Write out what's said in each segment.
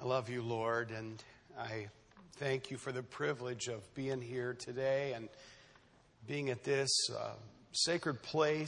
I love you, Lord, and I thank you for the privilege of being here today and being at this sacred place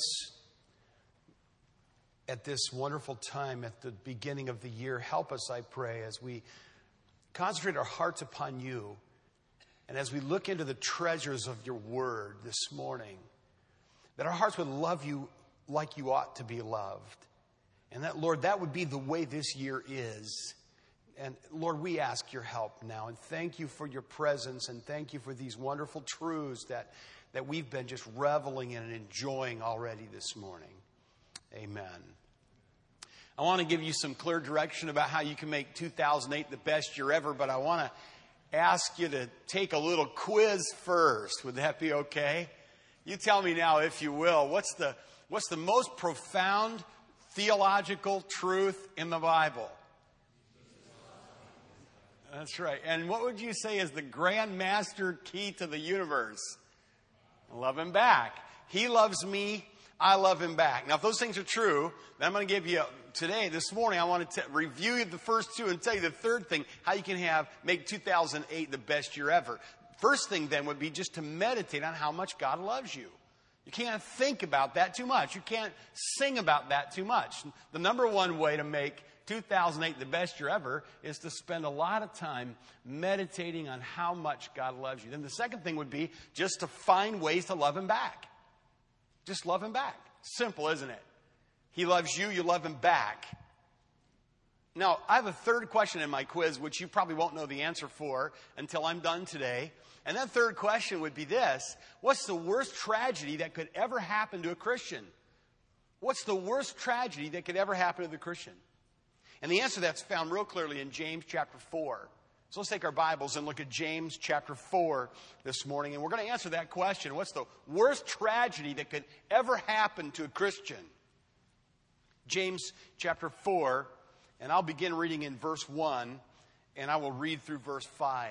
at this wonderful time at the beginning of the year. Help us, I pray, as we concentrate our hearts upon you and as we look into the treasures of your word this morning, that our hearts would love you like you ought to be loved. And that, Lord, that would be the way this year is. And Lord, we ask your help now. And thank you for your presence. And thank you for these wonderful truths that we've been just reveling in and enjoying already this morning. Amen. I want to give you some clear direction about how you can make 2008 the best year ever. But I want to ask you to take a little quiz first. Would that be okay? You tell me now, if you will, what's the most profound theological truth in the Bible? That's right. And what would you say is the grand master key to the universe? Love him back. He loves me. I love him back. Now, if those things are true, then I'm going to give you this morning, I want to review the first two and tell you the third thing, how you can make 2008 the best year ever. First thing then would be just to meditate on how much God loves you. You can't think about that too much. You can't sing about that too much. The number one way to make 2008 the best year ever is to spend a lot of time meditating on how much God loves you. Then the second thing would be just to find ways to love him back. Just love him back. Simple, isn't it? He loves you, you love him back. Now, I have a third question in my quiz, which you probably won't know the answer for until I'm done today. And that third question would be this: what's the worst tragedy that could ever happen to a Christian? What's the worst tragedy that could ever happen to the Christian? And the answer to that's found real clearly in James chapter 4. So let's take our Bibles and look at James chapter 4 this morning. And we're going to answer that question. What's the worst tragedy that could ever happen to a Christian? James chapter 4, and I'll begin reading in verse 1, and I will read through verse 5.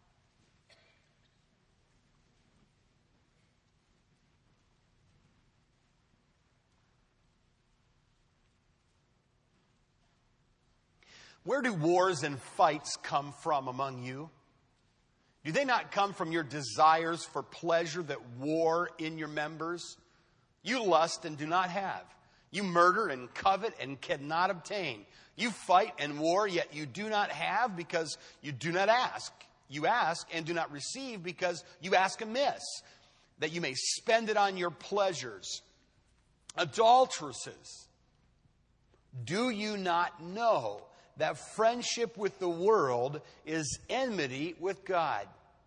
Where do wars and fights come from among you? Do they not come from your desires for pleasure that war in your members? You lust and do not have. You murder and covet and cannot obtain. You fight and war, yet you do not have because you do not ask. You ask and do not receive because you ask amiss, that you may spend it on your pleasures. Adulteresses, do you not know that friendship with the world is enmity with God?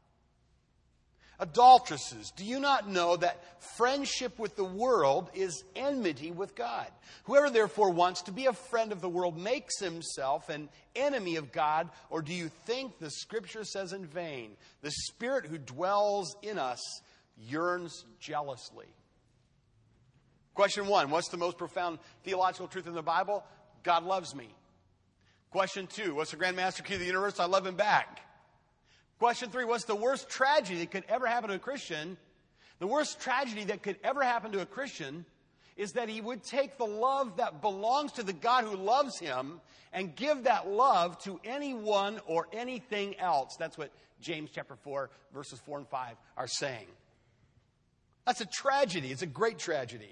Adulteresses, do you not know that friendship with the world is enmity with God? Whoever therefore wants to be a friend of the world makes himself an enemy of God. Or do you think the Scripture says in vain, the Spirit who dwells in us yearns jealously? Question 1, what's the most profound theological truth in the Bible? God loves me. Question 2, what's the grand master key of the universe? I love him back. Question 3, what's the worst tragedy that could ever happen to a Christian? The worst tragedy that could ever happen to a Christian is that he would take the love that belongs to the God who loves him and give that love to anyone or anything else. That's what James chapter 4, verses 4 and 5 are saying. That's a tragedy. It's a great tragedy.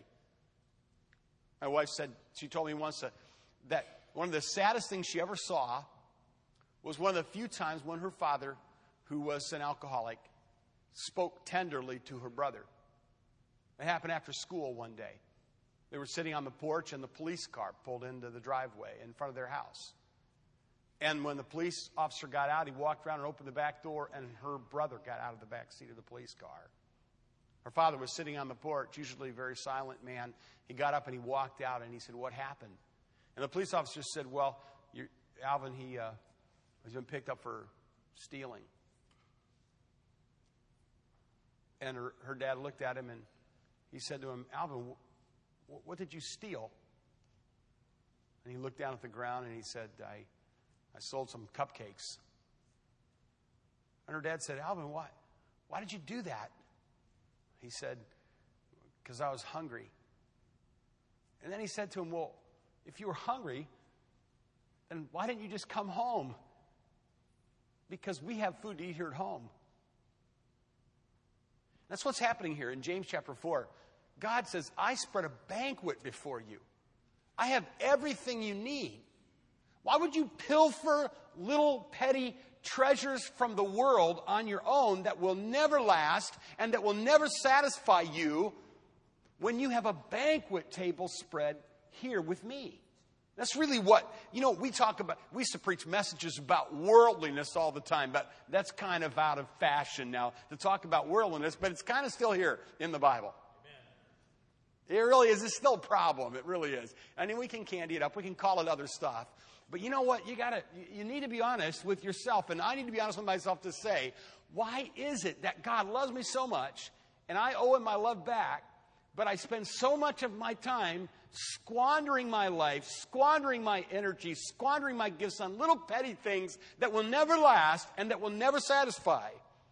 My wife said, she told me once that one of the saddest things she ever saw was one of the few times when her father, who was an alcoholic, spoke tenderly to her brother. It happened after school one day. They were sitting on the porch and the police car pulled into the driveway in front of their house. And when the police officer got out, he walked around and opened the back door, and her brother got out of the back seat of the police car. Her father was sitting on the porch, usually a very silent man. He got up and he walked out and he said, "What happened?" And the police officer said, "Well, Alvin, he has been picked up for stealing." And her dad looked at him and he said to him, "Alvin, what did you steal?" And he looked down at the ground and he said, I sold some cupcakes." And her dad said, "Alvin, why did you do that?" He said, "Because I was hungry." And then he said to him, "Well, if you were hungry, then why didn't you just come home because we have food to eat here at home. That's what's happening here in James chapter 4. God says, I spread a banquet before you. I have everything you need. Why would you pilfer little petty treasures from the world on your own that will never last and that will never satisfy you when you have a banquet table spread here with me? That's really what, we talk about. We used to preach messages about worldliness all the time, but that's kind of out of fashion now to talk about worldliness, but it's kind of still here in the Bible. Amen. It really is. It's still a problem. It really is. I mean, we can candy it up. We can call it other stuff. But you know what? You need to be honest with yourself, and I need to be honest with myself to say, why is it that God loves me so much, and I owe him my love back, but I spend so much of my time squandering my life, squandering my energy, squandering my gifts on little petty things that will never last and that will never satisfy?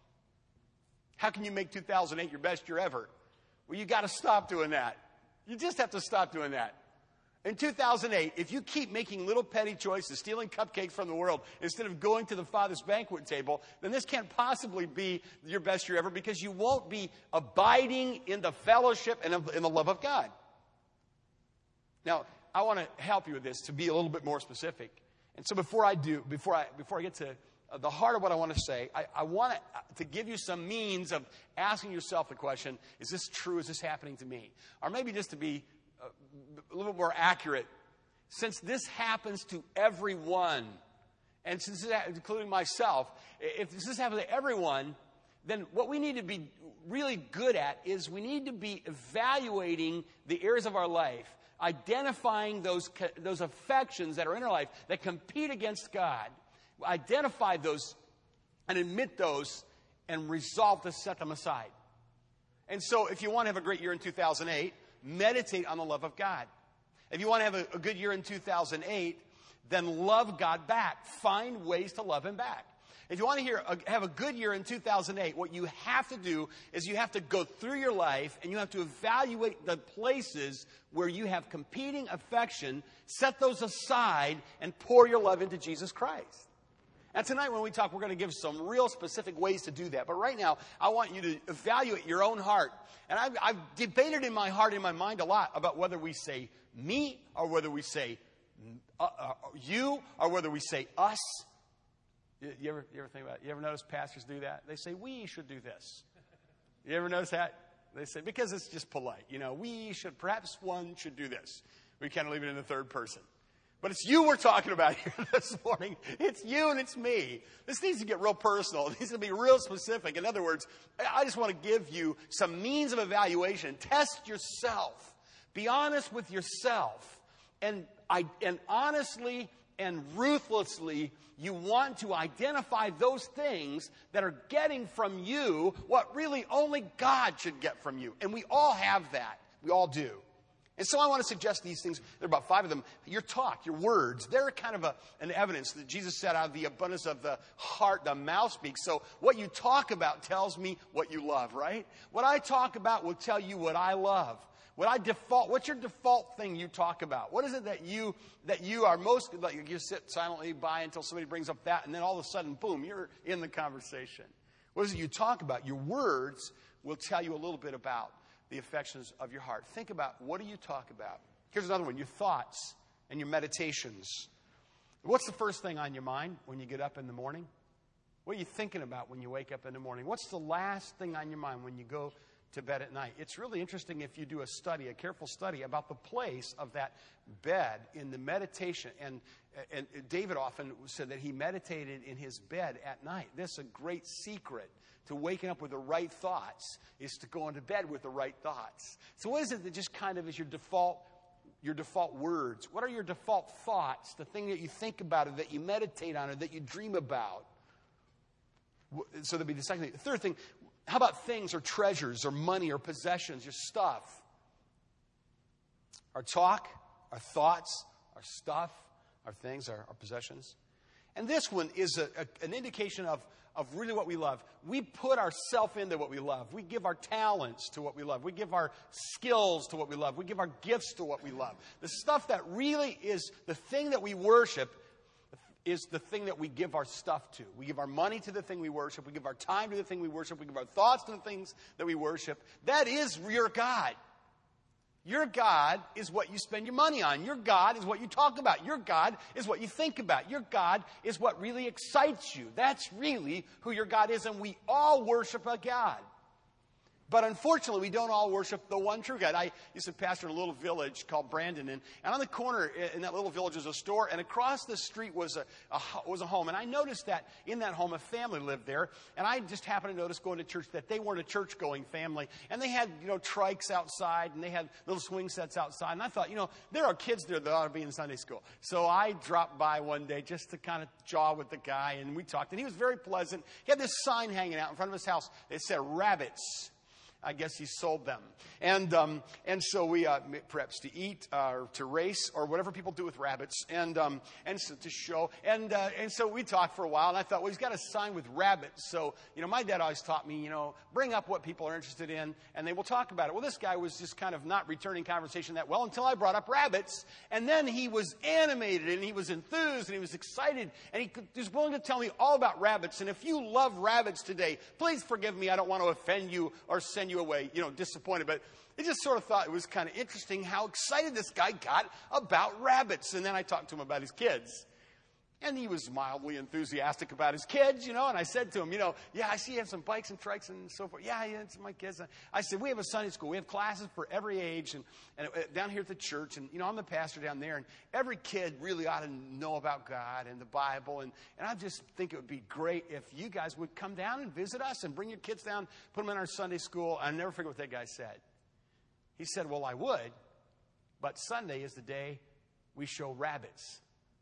How can you make 2008 your best year ever? Well, you got to stop doing that. You just have to stop doing that. In 2008, if you keep making little petty choices, stealing cupcakes from the world, instead of going to the Father's banquet table, then this can't possibly be your best year ever, because you won't be abiding in the fellowship and in the love of God. Now, I want to help you with this to be a little bit more specific. And so before I get to the heart of what I want to say, I want to give you some means of asking yourself the question, is this true? Is this happening to me? Or maybe just to be a little bit more accurate, since this happens to everyone, and since including myself, if this happens to everyone, then what we need to be really good at is we need to be evaluating the areas of our life, identifying those affections that are in our life that compete against God, identify those and admit those and resolve to set them aside. And so if you want to have a great year in 2008, meditate on the love of God. If you want to have a good year in 2008, then love God back. Find ways to love him back. If you want to have a good year in 2008, what you have to do is you have to go through your life and you have to evaluate the places where you have competing affection, set those aside, and pour your love into Jesus Christ. And tonight when we talk, we're going to give some real specific ways to do that. But right now, I want you to evaluate your own heart. And I've debated in my heart, in my mind a lot about whether we say me or whether we say you or whether we say us. You ever think about it? You ever notice pastors do that? They say, we should do this. You ever notice that? They say, because it's just polite. Perhaps one should do this. We kind of leave it in the third person. But it's you we're talking about here this morning. It's you and it's me. This needs to get real personal. It needs to be real specific. In other words, I just want to give you some means of evaluation. Test yourself. Be honest with yourself. And honestly and ruthlessly, you want to identify those things that are getting from you what really only God should get from you. And we all have that. We all do. And so I want to suggest these things. There are about 5 of them. Your talk, your words, they're kind of an evidence that Jesus said out of the abundance of the heart, the mouth speaks. So what you talk about tells me what you love, right? What I talk about will tell you what I love. What's your default thing you talk about? What is it that you are most, like you sit silently by until somebody brings up that, and then all of a sudden, boom, you're in the conversation. What is it you talk about? Your words will tell you a little bit about the affections of your heart. Think about, what do you talk about? Here's another one, your thoughts and your meditations. What's the first thing on your mind when you get up in the morning? What are you thinking about when you wake up in the morning? What's the last thing on your mind when you go to bed at night? It's really interesting if you do a careful study about the place of that bed in the meditation. And David often said that he meditated in his bed at night. This is a great secret to waking up with the right thoughts, is to go into bed with the right thoughts. So what is it that just kind of is your default words? What are your default thoughts? The thing that you think about, or that you meditate on, or that you dream about? So that'd be the second thing. The third thing, how about things or treasures or money or possessions, your stuff? Our talk, our thoughts, our stuff, our things, our possessions. And this one is an indication of really what we love. We put ourselves into what we love. We give our talents to what we love. We give our skills to what we love. We give our gifts to what we love. The stuff that really is the thing that we worship, is the thing that we give our stuff to. We give our money to the thing we worship. We give our time to the thing we worship. We give our thoughts to the things that we worship. That is your God. Your God is what you spend your money on. Your God is what you talk about. Your God is what you think about. Your God is what really excites you. That's really who your God is, and we all worship a God. But unfortunately, we don't all worship the one true God. I used to pastor in a little village called Brandon, and on the corner in that little village was a store, and across the street was a home. And I noticed that in that home, a family lived there, and I just happened to notice going to church that they weren't a church-going family. And they had, trikes outside, and they had little swing sets outside. And I thought, there are kids there that ought to be in Sunday school. So I dropped by one day just to kind of jaw with the guy, and we talked. And he was very pleasant. He had this sign hanging out in front of his house. It said, "Rabbits." I guess he sold them. And so we, perhaps to eat or to race or whatever people do with rabbits, and so to show. And so we talked for a while, and I thought, well, he's got a sign with rabbits. So, my dad always taught me, bring up what people are interested in, and they will talk about it. Well, this guy was just kind of not returning conversation that well until I brought up rabbits. And then he was animated, and he was enthused, and he was excited, and he was willing to tell me all about rabbits. And if you love rabbits today, please forgive me. I don't want to offend you or send you away, disappointed. But I just sort of thought it was kind of interesting how excited this guy got about rabbits. And then I talked to him about his kids. And he was mildly enthusiastic about his kids, and I said to him, yeah, I see you have some bikes and trikes and so forth. Yeah, it's my kids. I said, we have a Sunday school. We have classes for every age and down here at the church. And, I'm the pastor down there. And every kid really ought to know about God and the Bible. And I just think it would be great if you guys would come down and visit us and bring your kids down, put them in our Sunday school. I'll never forget what that guy said. He said, well, I would, but Sunday is the day we show rabbits.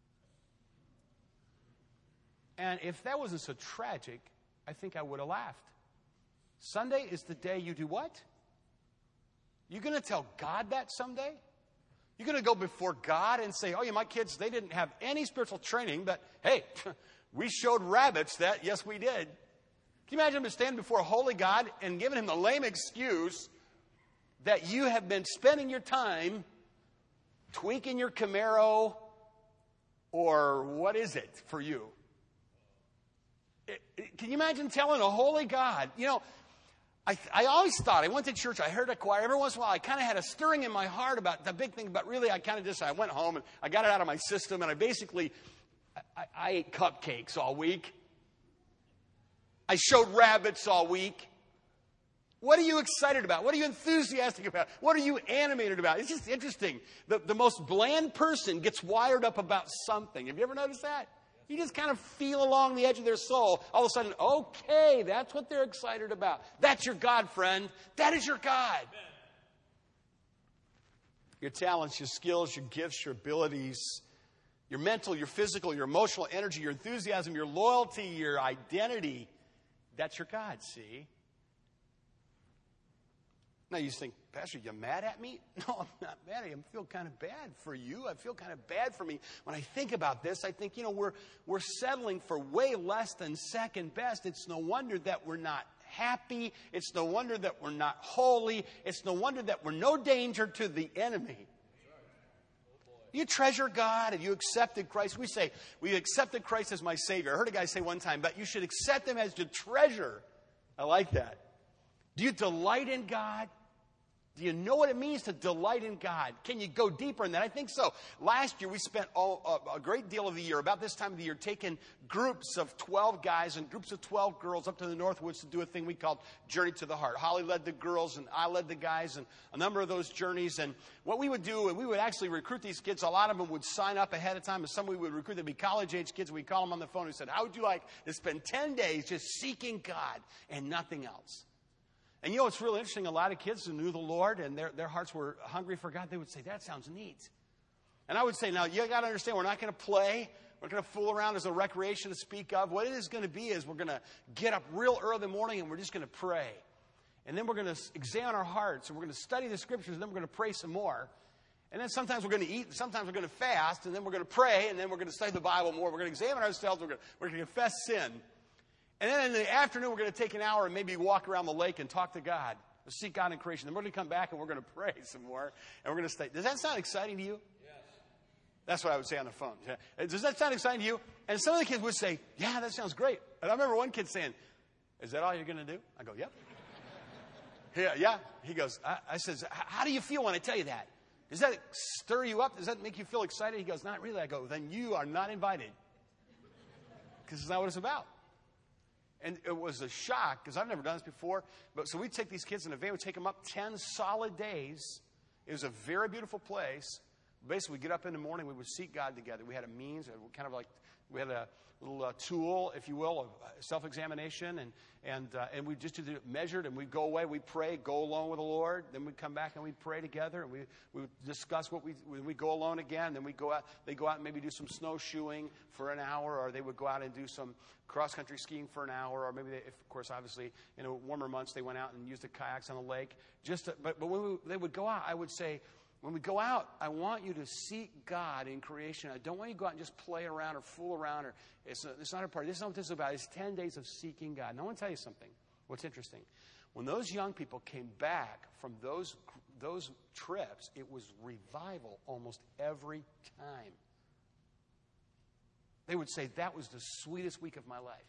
And if that wasn't so tragic, I think I would have laughed. Sunday is the day you do what? You're going to tell God that someday? You're going to go before God and say, oh, yeah, my kids, they didn't have any spiritual training, but hey, we showed rabbits that. Yes, we did. Can you imagine him standing before a holy God and giving him the lame excuse that you have been spending your time tweaking your Camaro, or what is it for you? Can you imagine telling a holy God? I always thought, I went to church, I heard a choir. Every once in a while, I kind of had a stirring in my heart about the big thing. But really, I went home and I got it out of my system. And I ate cupcakes all week. I showed rabbits all week. What are you excited about? What are you enthusiastic about? What are you animated about? It's just interesting. The most bland person gets wired up about something. Have you ever noticed that? You just kind of feel along the edge of their soul. All of a sudden, okay, that's what they're excited about. That's your God, friend. That is your God. Amen. Your talents, your skills, your gifts, your abilities, your mental, your physical, your emotional energy, your enthusiasm, your loyalty, your identity. That's your God, see? Now you think, Pastor, you mad at me? No, I'm not mad at you. I feel kind of bad for you. I feel kind of bad for me. When I think about this, I think, we're settling for way less than second best. It's no wonder that we're not happy. It's no wonder that we're not holy. It's no wonder that we're no danger to the enemy. You treasure God and you accepted Christ. We say, we accepted Christ as my Savior. I heard a guy say one time, but you should accept Him as your treasure. I like that. Do you delight in God? Do you know what it means to delight in God? Can you go deeper in that? I think so. Last year, we spent a great deal of the year, about this time of the year, taking groups of 12 guys and groups of 12 girls up to the Northwoods to do a thing we called Journey to the Heart. Holly led the girls, and I led the guys, and a number of those journeys. And what we would do, we would actually recruit these kids. A lot of them would sign up ahead of time, and some we would recruit. They'd be college-age kids. We'd call them on the phone and said, how would you like to spend 10 days just seeking God and nothing else? And it's really interesting. A lot of kids who knew the Lord and their hearts were hungry for God, they would say, that sounds neat. And I would say, now, you got to understand, we're not going to play. We're going to fool around as a recreation to speak of. What it is going to be is we're going to get up real early in the morning and we're just going to pray. And then we're going to examine our hearts and we're going to study the Scriptures and then we're going to pray some more. And then sometimes we're going to eat and sometimes we're going to fast and then we're going to pray and then we're going to study the Bible more. We're going to examine ourselves. We're going to confess sin. And then in the afternoon, we're going to take an hour and maybe walk around the lake and talk to God. Seek God in creation. Then we're going to come back and we're going to pray some more. And we're going to stay. Does that sound exciting to you? Yes. That's what I would say on the phone. Does that sound exciting to you? And some of the kids would say, yeah, that sounds great. And I remember one kid saying, is that all you're going to do? I go, yep. Yeah. He goes, I says, how do you feel when I tell you that? Does that stir you up? Does that make you feel excited? He goes, not really. I go, then you are not invited. Because it's not what it's about. And it was a shock, because I've never done this before. But so we'd take these kids in a van. We'd take them up 10 solid days. It was a very beautiful place. Basically, we'd get up in the morning. We would seek God together. We had a means, kind of like, we had a little tool, if you will, of self-examination. And we just measured, and we'd go away. We'd pray, go alone with the Lord. Then we'd come back and we'd pray together. And we would discuss we'd go alone again. Then we'd go out. They'd go out and maybe do some snowshoeing for an hour, or they would go out and do some cross-country skiing for an hour, or maybe, of course, obviously, in warmer months, they went out and used the kayaks on the lake. But when they would go out, I would say, when we go out, I want you to seek God in creation. I don't want you to go out and just play around or fool around. It's not a party. This is not what this is about. It's 10 days of seeking God. And I want to tell you something. What's interesting. When those young people came back from those trips, it was revival almost every time. They would say, that was the sweetest week of my life.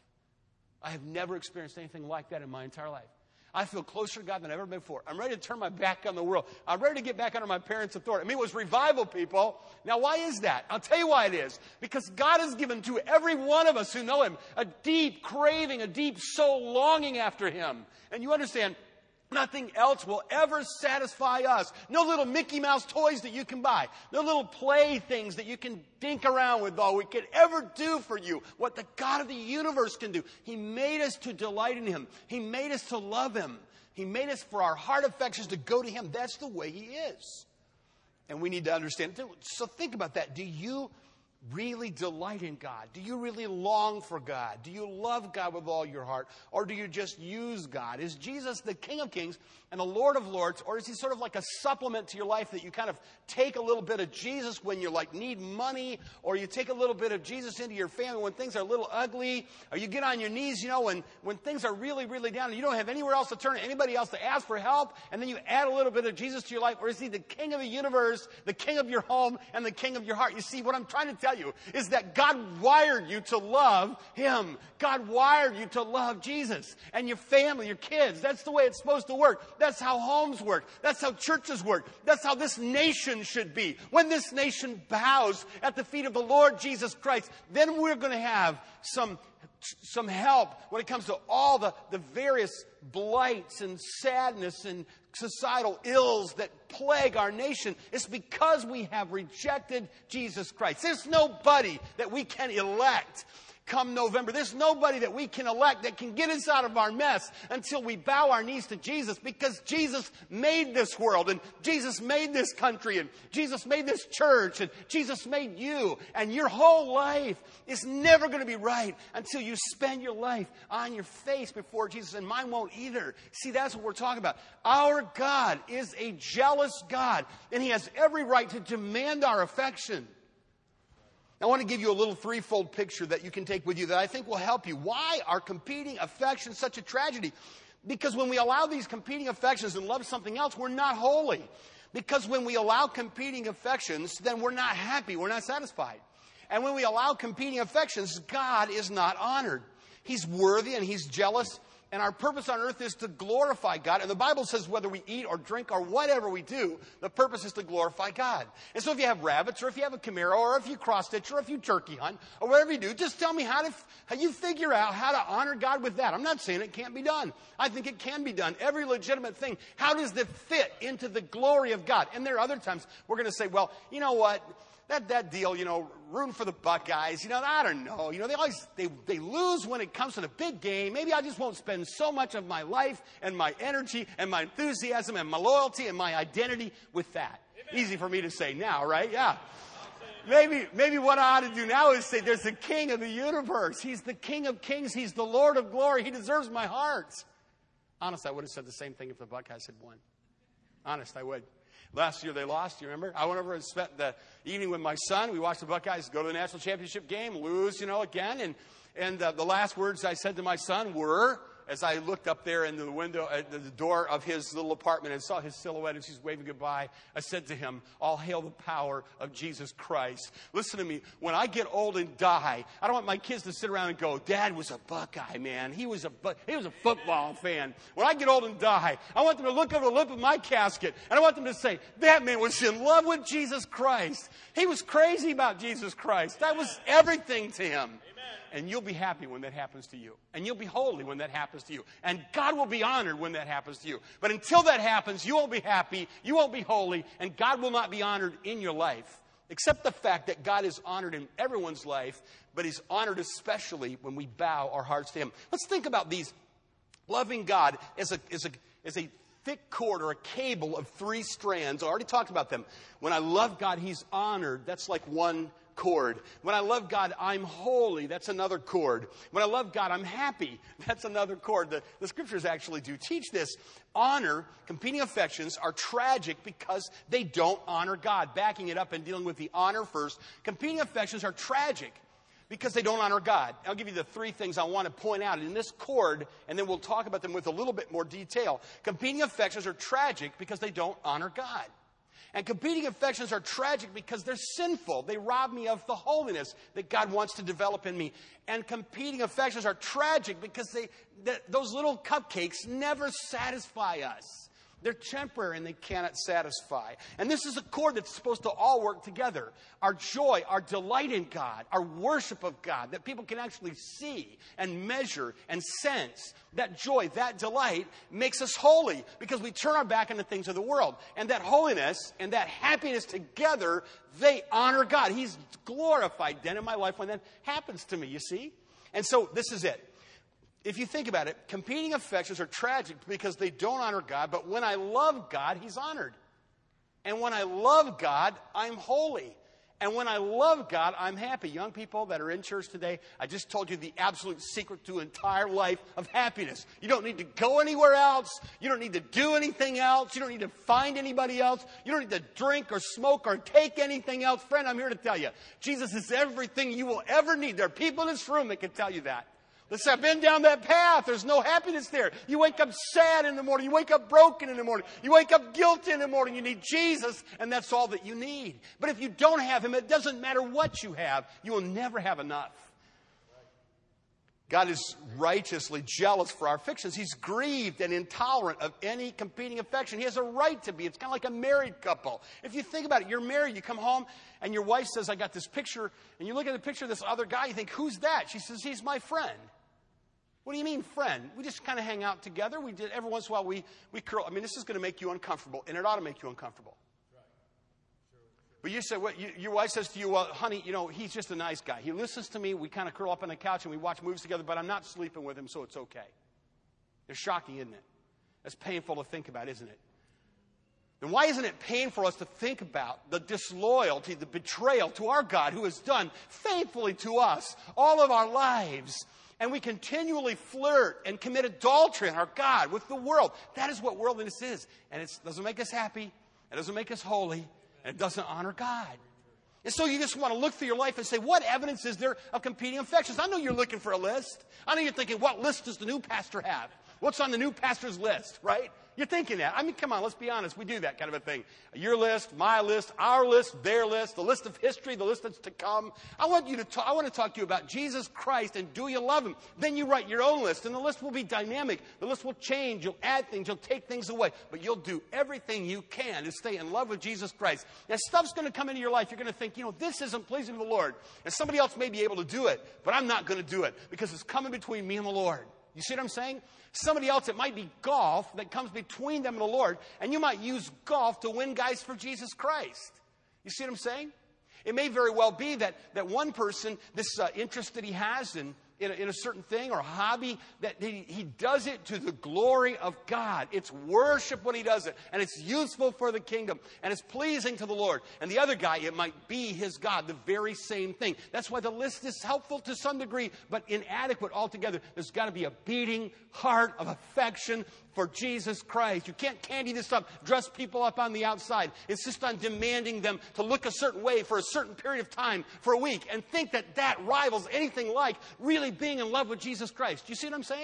I have never experienced anything like that in my entire life. I feel closer to God than I've ever been before. I'm ready to turn my back on the world. I'm ready to get back under my parents' authority. I mean, it was revival, people. Now, why is that? I'll tell you why it is. Because God has given to every one of us who know Him a deep craving, a deep soul longing after Him. And you understand, nothing else will ever satisfy us. No little Mickey Mouse toys that you can buy. No little play things that you can dink around with all we could ever do for you. What the God of the universe can do. He made us to delight in Him. He made us to love Him. He made us for our heart affections to go to Him. That's the way He is. And we need to understand it. So think about that. Do you really delight in God? Do you really long for God? Do you love God with all your heart? Or do you just use God? Is Jesus the King of Kings and the Lord of Lords? Or is He sort of like a supplement to your life that you kind of take a little bit of Jesus when you need money? Or you take a little bit of Jesus into your family when things are a little ugly? Or you get on your knees, when things are really, really down and you don't have anywhere else to turn, anybody else to ask for help? And then you add a little bit of Jesus to your life? Or is He the King of the universe, the King of your home, and the King of your heart? You see, what I'm trying to tell you is that God wired you to love Him. God wired you to love Jesus and your family, your kids. That's the way it's supposed to work. That's how homes work. That's how churches work. That's how this nation should be. When this nation bows at the feet of the Lord Jesus Christ, then we're going to have some help when it comes to all the various blights and sadness and societal ills that plague our nation. It's because we have rejected Jesus Christ. There's nobody that we can elect come November. There's nobody that we can elect that can get us out of our mess until we bow our knees to Jesus, because Jesus made this world, and Jesus made this country, and Jesus made this church, and Jesus made you. And your whole life is never going to be right until you spend your life on your face before Jesus, and mine won't either. See, that's what we're talking about. Our God is a jealous God, and He has every right to demand our affection. I want to give you a little threefold picture that you can take with you that I think will help you. Why are competing affections such a tragedy? Because when we allow these competing affections and love something else, we're not holy. Because when we allow competing affections, then we're not happy, we're not satisfied. And when we allow competing affections, God is not honored. He's worthy and He's jealous. And our purpose on earth is to glorify God. And the Bible says whether we eat or drink or whatever we do, the purpose is to glorify God. And so if you have rabbits, or if you have a Camaro, or if you cross-stitch, or if you turkey hunt, or whatever you do, just tell me how you figure out how to honor God with that. I'm not saying it can't be done. I think it can be done. Every legitimate thing. How does it fit into the glory of God? And there are other times we're going to say, well, you know what? That deal, rooting for the Buckeyes, I don't know. They lose when it comes to the big game. Maybe I just won't spend so much of my life and my energy and my enthusiasm and my loyalty and my identity with that. Amen. Easy for me to say now, right? Yeah. Maybe what I ought to do now is say there's the King of the universe. He's the King of kings. He's the Lord of glory. He deserves my heart. Honest, I would have said the same thing if the Buckeyes had won. Honest, I would. Last year they lost, you remember? I went over and spent the evening with my son. We watched the Buckeyes go to the national championship game, lose, again. And the last words I said to my son were, as I looked up there into the window, at the door of his little apartment and saw his silhouette as he's waving goodbye, I said to him, all hail the power of Jesus Christ. Listen to me. When I get old and die, I don't want my kids to sit around and go, Dad was a Buckeye, man. He was a football fan. When I get old and die, I want them to look over the lip of my casket, and I want them to say, that man was in love with Jesus Christ. He was crazy about Jesus Christ. That was everything to him. And you'll be happy when that happens to you. And you'll be holy when that happens to you. And God will be honored when that happens to you. But until that happens, you won't be happy, you won't be holy, and God will not be honored in your life. Except the fact that God is honored in everyone's life, but he's honored especially when we bow our hearts to him. Let's think about these. Loving God as a thick cord or a cable of 3 strands. I already talked about them. When I love God, he's honored. That's like one cord. When I love God, I'm holy. That's another cord. When I love God, I'm happy. That's another cord. The scriptures actually do teach this. Honor, competing affections, are tragic because they don't honor God. Backing it up and dealing with the honor first. Competing affections are tragic because they don't honor God. I'll give you the 3 things I want to point out in this cord, and then we'll talk about them with a little bit more detail. Competing affections are tragic because they don't honor God. And competing affections are tragic because they're sinful. They rob me of the holiness that God wants to develop in me. And competing affections are tragic because those little cupcakes never satisfy us. They're temporary and they cannot satisfy. And this is a cord that's supposed to all work together. Our joy, our delight in God, our worship of God, that people can actually see and measure and sense. That joy, that delight makes us holy because we turn our back on the things of the world. And that holiness and that happiness together, they honor God. He's glorified then in my life when that happens to me, you see? And so this is it. If you think about it, competing affections are tragic because they don't honor God, but when I love God, he's honored. And when I love God, I'm holy. And when I love God, I'm happy. Young people that are in church today, I just told you the absolute secret to entire life of happiness. You don't need to go anywhere else. You don't need to do anything else. You don't need to find anybody else. You don't need to drink or smoke or take anything else. Friend, I'm here to tell you, Jesus is everything you will ever need. There are people in this room that can tell you that. Listen, I've been down that path. There's no happiness there. You wake up sad in the morning. You wake up broken in the morning. You wake up guilty in the morning. You need Jesus, and that's all that you need. But if you don't have him, it doesn't matter what you have. You will never have enough. God is righteously jealous for our affections. He's grieved and intolerant of any competing affection. He has a right to be. It's kind of like a married couple. If you think about it, you're married, you come home, and your wife says, I got this picture, and you look at the picture of this other guy, you think, who's that? She says, he's my friend. What do you mean, friend? We just kind of hang out together. We did every once in a while we curl. I mean, this is going to make you uncomfortable, and it ought to make you uncomfortable. But you say, well, your wife says to you, well, honey, he's just a nice guy. He listens to me. We kind of curl up on the couch and we watch movies together, but I'm not sleeping with him, so it's okay. It's shocking, isn't it? That's painful to think about, isn't it? Then why isn't it painful for us to think about the disloyalty, the betrayal to our God who has done faithfully to us all of our lives? And we continually flirt and commit adultery on our God with the world. That is what worldliness is. And it doesn't make us happy. It doesn't make us holy. And it doesn't honor God. And so you just want to look through your life and say, what evidence is there of competing affections? I know you're looking for a list. I know you're thinking, what list does the new pastor have? What's on the new pastor's list, right? You're thinking that. I mean, come on, let's be honest. We do that kind of a thing. Your list, my list, our list, their list, the list of history, the list that's to come. I want to talk to you about Jesus Christ and do you love him? Then you write your own list, and the list will be dynamic. The list will change. You'll add things. You'll take things away. But you'll do everything you can to stay in love with Jesus Christ. And stuff's going to come into your life. You're going to think, this isn't pleasing to the Lord. And somebody else may be able to do it, but I'm not going to do it because it's coming between me and the Lord. You see what I'm saying? Somebody else, it might be golf that comes between them and the Lord, and you might use golf to win guys for Jesus Christ. You see what I'm saying? It may very well be that one person, this interest that he has in a certain thing or a hobby, that he does it to the glory of God. It's worship when he does it, and it's useful for the kingdom, and it's pleasing to the Lord. And the other guy, it might be his God, the very same thing. That's why the list is helpful to some degree, but inadequate altogether. There's got to be a beating heart of affection for Jesus Christ. You can't candy this up, dress people up on the outside. Insist on demanding them to look a certain way for a certain period of time, for a week, and think that rivals anything like really being in love with Jesus Christ. Do you see what I'm saying?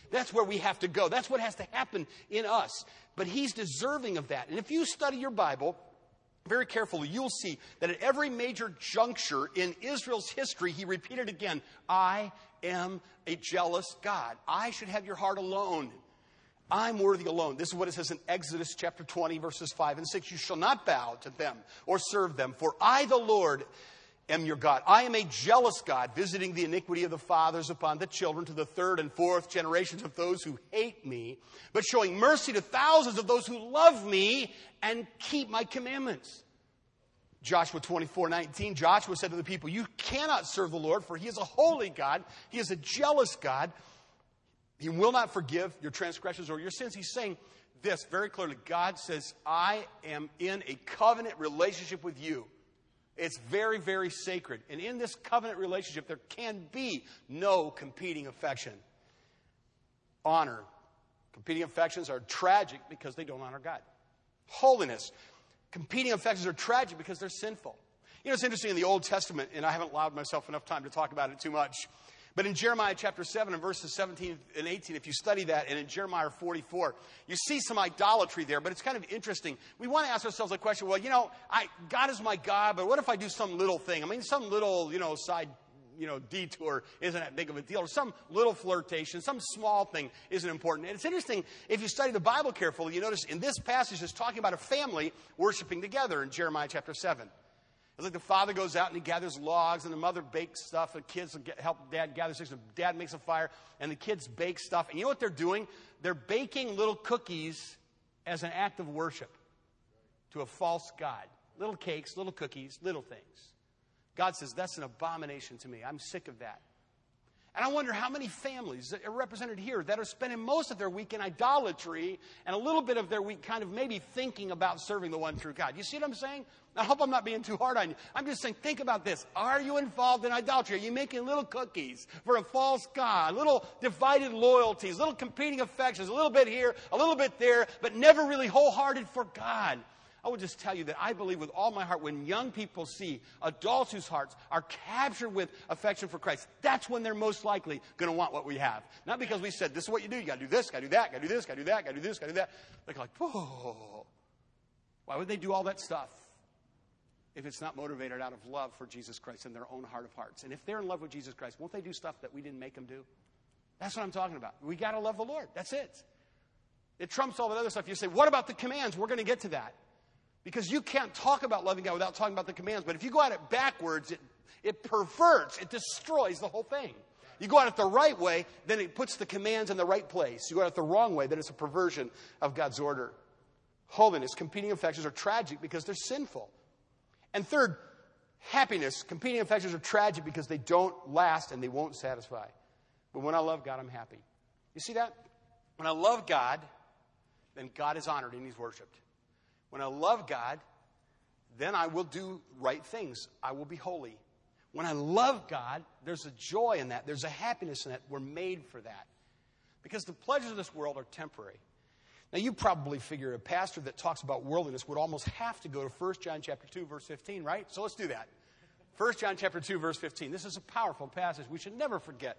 That's where we have to go. That's what has to happen in us. But he's deserving of that. And if you study your Bible very carefully, you'll see that at every major juncture in Israel's history, he repeated again, I am a jealous God. I should have your heart alone. I'm worthy alone. This is what it says in Exodus chapter 20, verses 5 and 6. You shall not bow to them or serve them, for I, the Lord, am your God. I am a jealous God, visiting the iniquity of the fathers upon the children to the third and fourth generations of those who hate me, but showing mercy to thousands of those who love me and keep my commandments. Joshua 24:19, Joshua said to the people, you cannot serve the Lord, for he is a holy God. He is a jealous God. He will not forgive your transgressions or your sins. He's saying this very clearly. God says, I am in a covenant relationship with you. It's very, very sacred. And in this covenant relationship, there can be no competing affection. Honor. Competing affections are tragic because they don't honor God. Holiness. Competing affections are tragic because they're sinful. You know, it's interesting in the Old Testament, and I haven't allowed myself enough time to talk about it too much, but in Jeremiah chapter 7 and verses 17 and 18, if you study that, and in Jeremiah 44, you see some idolatry there, but it's kind of interesting. We want to ask ourselves a question, well, God is my God, but what if I do some little thing? I mean, some little, side, detour isn't that big of a deal, or some little flirtation, some small thing isn't important. And it's interesting, if you study the Bible carefully, you notice in this passage it's talking about a family worshiping together in Jeremiah chapter 7. It's like the father goes out and he gathers logs, and the mother bakes stuff. The kids help dad gather sticks. Dad makes a fire, and the kids bake stuff. And you know what they're doing? They're baking little cookies as an act of worship to a false god. Little cakes, little cookies, little things. God says, that's an abomination to me. I'm sick of that. And I wonder how many families are represented here that are spending most of their week in idolatry and a little bit of their week kind of maybe thinking about serving the one true God. You see what I'm saying? I hope I'm not being too hard on you. I'm just saying, think about this. Are you involved in idolatry? Are you making little cookies for a false God? Little divided loyalties, little competing affections, a little bit here, a little bit there, but never really wholehearted for God? I would just tell you that I believe with all my heart when young people see adults whose hearts are captured with affection for Christ, that's when they're most likely going to want what we have. Not because we said, this is what you do. You got to do this, got to do that, got to do this, got to do that, got to do this, got to do that. They're like, whoa. Why would they do all that stuff if it's not motivated out of love for Jesus Christ in their own heart of hearts? And if they're in love with Jesus Christ, won't they do stuff that we didn't make them do? That's what I'm talking about. We got to love the Lord. That's it. It trumps all that other stuff. You say, what about the commands? We're going to get to that. Because you can't talk about loving God without talking about the commands. But if you go at it backwards, it perverts, it destroys the whole thing. You go at it the right way, then it puts the commands in the right place. You go at it the wrong way, then it's a perversion of God's order. Holiness, competing affections are tragic because they're sinful. And third, happiness. Competing affections are tragic because they don't last and they won't satisfy. But when I love God, I'm happy. You see that? When I love God, then God is honored and he's worshipped. When I love God, then I will do right things. I will be holy. When I love God, there's a joy in that. There's a happiness in that. We're made for that. Because the pleasures of this world are temporary. Now, you probably figure a pastor that talks about worldliness would almost have to go to 1 John chapter 2, verse 15, right? So let's do that. 1 John chapter 2, verse 15. This is a powerful passage we should never forget.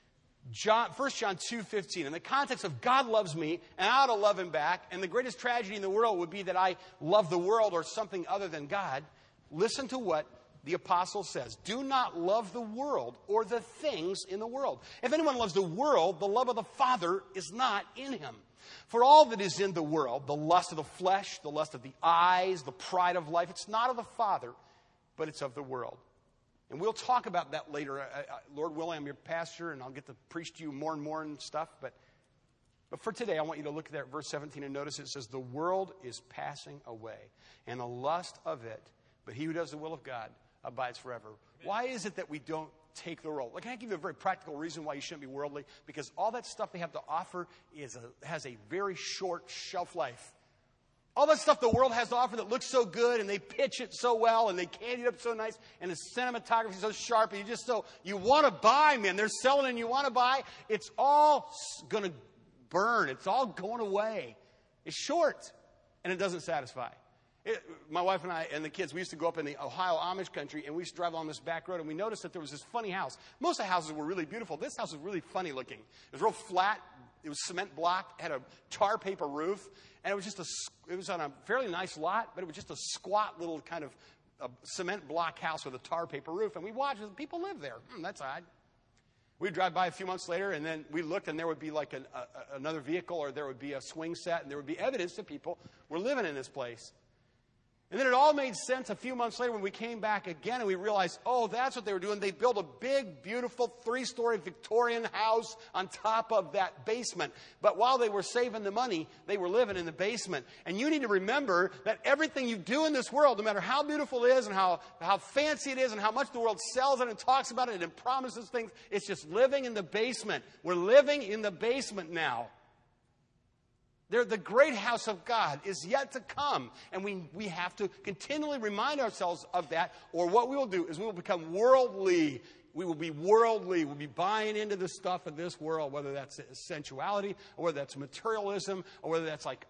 1 John 2:15, in the context of God loves me and I ought to love him back, and the greatest tragedy in the world would be that I love the world or something other than God. Listen to what the apostle says. Do not love the world or the things in the world. If anyone loves the world, the love of the Father is not in him. For all that is in the world, the lust of the flesh, the lust of the eyes, the pride of life, it's not of the Father, but it's of the world. And we'll talk about that later. Lord willing, I'm your pastor, and I'll get to preach to you more and more and stuff. But for today, I want you to look there at verse 17 and notice it says, the world is passing away, and the lust of it, but he who does the will of God abides forever. Why is it that we don't take the role? Can I give you a very practical reason why you shouldn't be worldly? Because all that stuff they have to offer has a very short shelf life. All that stuff the world has to offer that looks so good, and they pitch it so well, and they candy it up so nice, and the cinematography is so sharp, and you want to buy, man. They're selling and you want to buy. It's all going to burn. It's all going away. It's short, and it doesn't satisfy. My wife and I and the kids, we used to go up in the Ohio Amish country, and we used to drive along this back road, and we noticed that there was this funny house. Most of the houses were really beautiful. This house was really funny looking. It was real flat, It was cement block, had a tar paper roof, and it was on a fairly nice lot, but it was just a squat little kind of a cement block house with a tar paper roof. And we watched as people live there. That's odd. We'd drive by a few months later, and then we looked, and there would be like another vehicle, or there would be a swing set, and there would be evidence that people were living in this place. And then it all made sense a few months later when we came back again and we realized, oh, that's what they were doing. They built a big, beautiful 3-story Victorian house on top of that basement. But while they were saving the money, they were living in the basement. And you need to remember that everything you do in this world, no matter how beautiful it is and how fancy it is and how much the world sells it and talks about it and promises things, it's just living in the basement. We're living in the basement now. The great house of God is yet to come. And we have to continually remind ourselves of that, or what we will do is we will become worldly. We will be worldly. We'll be buying into the stuff of this world, whether that's sensuality, or whether that's materialism, or whether that's like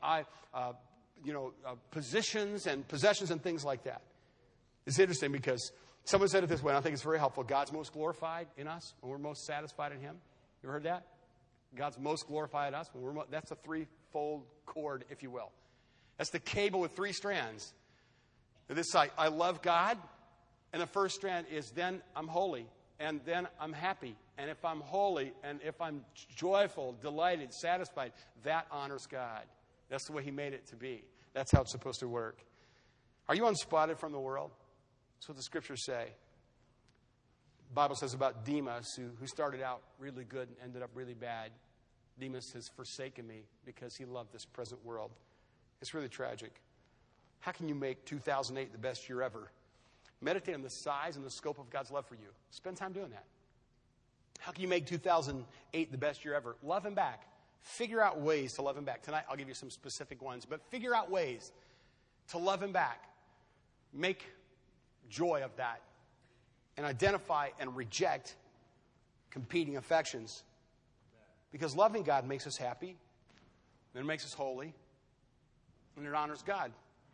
positions and possessions and things like that. It's interesting because someone said it this way, and I think it's very helpful. God's most glorified in us when we're most satisfied in Him. You ever heard that? God's most glorified in us when that's a threefold cord, if you will. That's the cable with 3 strands. This side, I love God, and the first strand is then I'm holy, and then I'm happy. And if I'm holy, and if I'm joyful, delighted, satisfied, that honors God. That's the way He made it to be. That's how it's supposed to work. Are you unspotted from the world? That's what the Scriptures say. The Bible says about Demas, who started out really good and ended up really bad. Demas has forsaken me because he loved this present world. It's really tragic. How can you make 2008 the best year ever? Meditate on the size and the scope of God's love for you. Spend time doing that. How can you make 2008 the best year ever? Love Him back. Figure out ways to love Him back. Tonight I'll give you some specific ones, but figure out ways to love Him back. Make joy of that. And identify and reject competing affections. Because loving God makes us happy, and it makes us holy, and it honors God.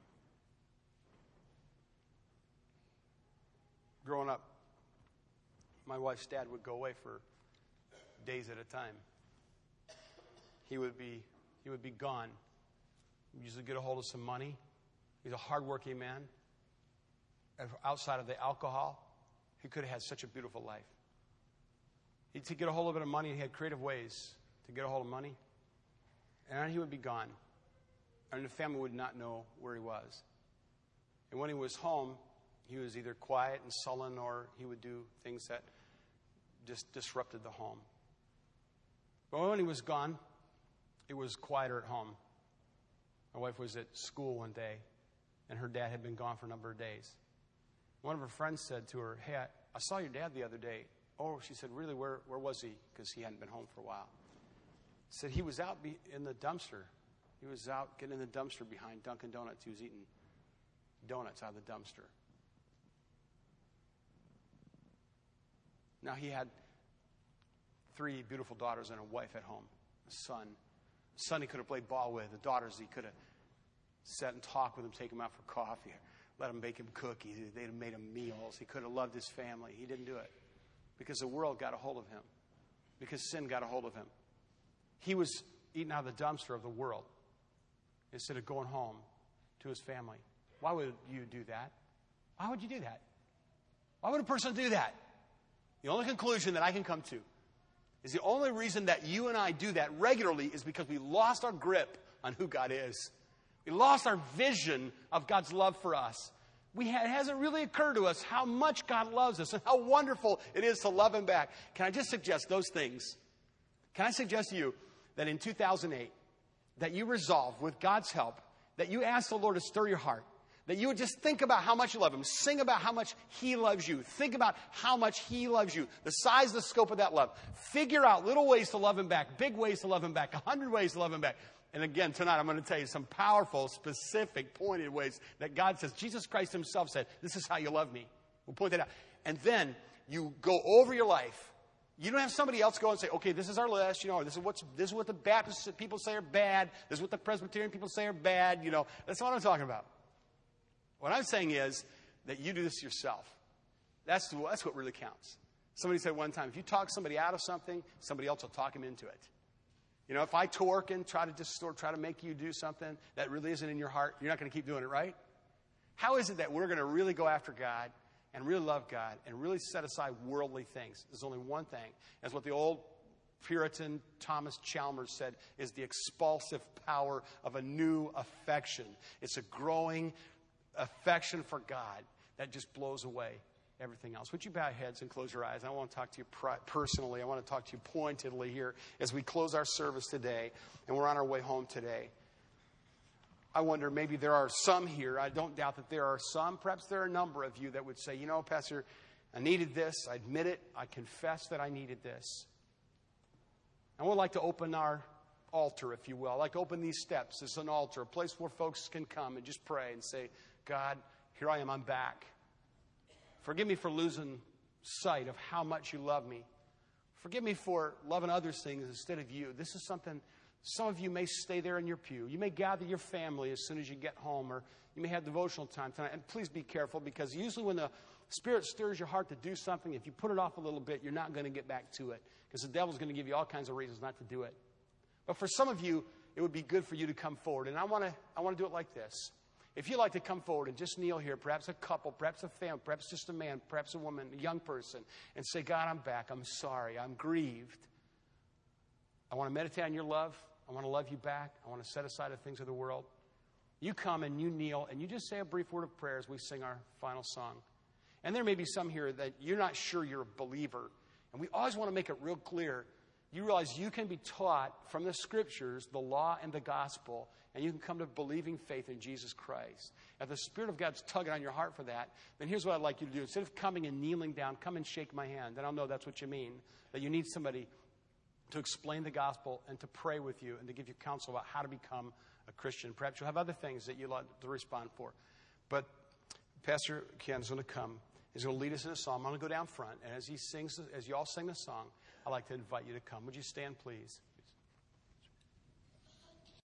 Growing up, my wife's dad would go away for days at a time. He would be gone. He'd usually get a hold of some money. He's a hardworking man. Outside of the alcohol, he could have had such a beautiful life. To get a hold of a bit of money, he had creative ways to get a hold of money. And then he would be gone. And the family would not know where he was. And when he was home, he was either quiet and sullen, or he would do things that just disrupted the home. But when he was gone, it was quieter at home. My wife was at school one day, and her dad had been gone for a number of days. One of her friends said to her, "Hey, I saw your dad the other day." Oh, she said, "Really, where was he?" Because he hadn't been home for a while. Said he was out in the dumpster. He was out getting in the dumpster behind Dunkin' Donuts. He was eating donuts out of the dumpster. Now, he had 3 beautiful daughters and a wife at home. A son. A son he could have played ball with. The daughters he could have sat and talked with him, take him out for coffee, let him bake him cookies. They'd have made him meals. He could have loved his family. He didn't do it. Because the world got a hold of him. Because sin got a hold of him. He was eating out of the dumpster of the world instead of going home to his family. Why would you do that? Why would you do that? Why would a person do that? The only conclusion that I can come to is the only reason that you and I do that regularly is because we lost our grip on who God is. We lost our vision of God's love for us. It hasn't really occurred to us how much God loves us and how wonderful it is to love Him back. Can I just suggest those things? Can I suggest to you that in 2008, that you resolve, with God's help, that you ask the Lord to stir your heart, that you would just think about how much you love Him, sing about how much He loves you, think about how much He loves you, the size, the scope of that love. Figure out little ways to love Him back, big ways to love Him back, 100 ways to love Him back. And again, tonight I'm going to tell you some powerful, specific, pointed ways that God says, Jesus Christ Himself said, this is how you love me. We'll point that out. And then you go over your life. You don't have somebody else go and say, okay, this is our list, this is what the Baptist people say are bad, this is what the Presbyterian people say are bad, That's not what I'm talking about. What I'm saying is that you do this yourself. That's what really counts. Somebody said one time, if you talk somebody out of something, somebody else will talk him into it. You know, if I torque and try to make you do something that really isn't in your heart, you're not going to keep doing it, right? How is it that we're going to really go after God and really love God and really set aside worldly things? There's only one thing. That's what the old Puritan Thomas Chalmers said is the expulsive power of a new affection. It's a growing affection for God that just blows away everything else. Would you bow your heads and close your eyes? I want to talk to you personally. I want to talk to you pointedly here as we close our service today and we're on our way home today. I wonder, maybe there are some here. I don't doubt that there are some. Perhaps there are a number of you that would say, you know, Pastor, I needed this. I admit it. I confess that I needed this. I would like to open our altar, if you will. I'd like to open these steps as an altar, a place where folks can come and just pray and say, God, here I am, I'm back. Forgive me for losing sight of how much you love me. Forgive me for loving other things instead of you. This is something, some of you may stay there in your pew. You may gather your family as soon as you get home, or you may have devotional time tonight. And please be careful, because usually when the Spirit stirs your heart to do something, if you put it off a little bit, you're not going to get back to it, because the devil's going to give you all kinds of reasons not to do it. But for some of you, it would be good for you to come forward. And I want to do it like this. If you'd like to come forward and just kneel here, perhaps a couple, perhaps a family, perhaps just a man, perhaps a woman, a young person, and say, God, I'm back. I'm sorry. I'm grieved. I want to meditate on your love. I want to love you back. I want to set aside the things of the world. You come and you kneel and you just say a brief word of prayer as we sing our final song. And there may be some here that you're not sure you're a believer. And we always want to make it real clear. You realize you can be taught from the Scriptures, the law and the gospel, and you can come to believing faith in Jesus Christ. If the Spirit of God's tugging on your heart for that, then here's what I'd like you to do. Instead of coming and kneeling down, come and shake my hand. Then I'll know that's what you mean, that you need somebody to explain the gospel and to pray with you and to give you counsel about how to become a Christian. Perhaps you'll have other things that you'd like to respond for. But Pastor Ken's going to come. He's going to lead us in a song. I'm going to go down front. And as he sings, as you all sing the song, I'd like to invite you to come. Would you stand, please?